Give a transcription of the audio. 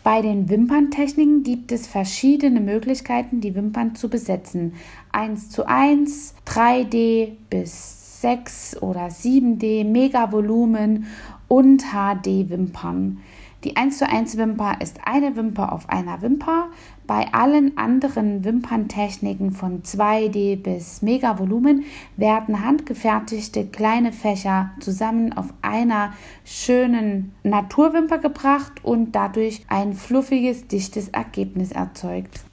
Bei den Wimperntechniken gibt es verschiedene Möglichkeiten, die Wimpern zu besetzen. 1:1, 3D bis 6 oder 7D, Megavolumen und HD-Wimpern. Die 1:1 Wimper ist eine Wimper auf einer Wimper. Bei allen anderen Wimperntechniken von 2D bis Megavolumen werden handgefertigte kleine Fächer zusammen auf einer schönen Naturwimper gebracht und dadurch ein fluffiges, dichtes Ergebnis erzeugt.